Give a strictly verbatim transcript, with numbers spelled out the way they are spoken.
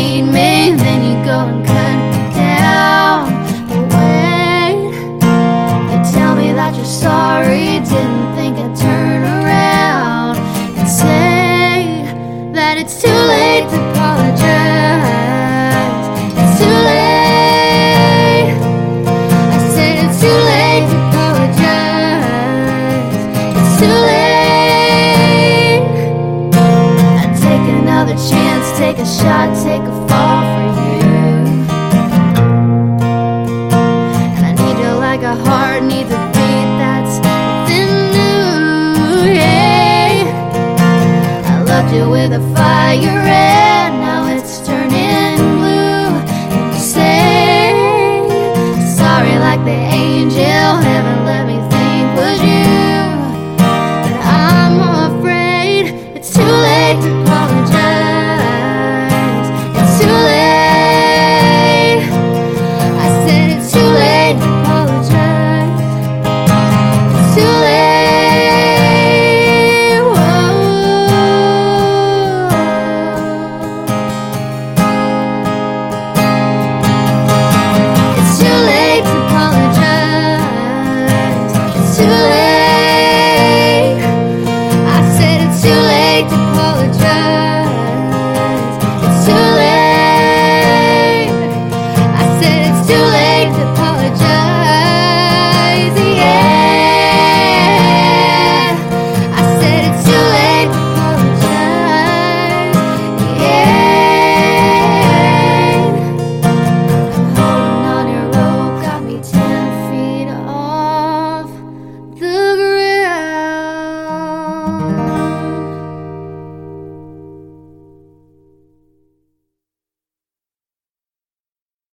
need me, then you go and cut me down. But wait, you tell me that you're sorry, didn't think I'd turn around and say that it's too late to apologize. It's too late. I said it's too late to apologize. It's too late. I'd take another chance, take a shot, take a fall for you. And I need you like a heart needs a beat that's within you. Yeah, I loved you with a fire red.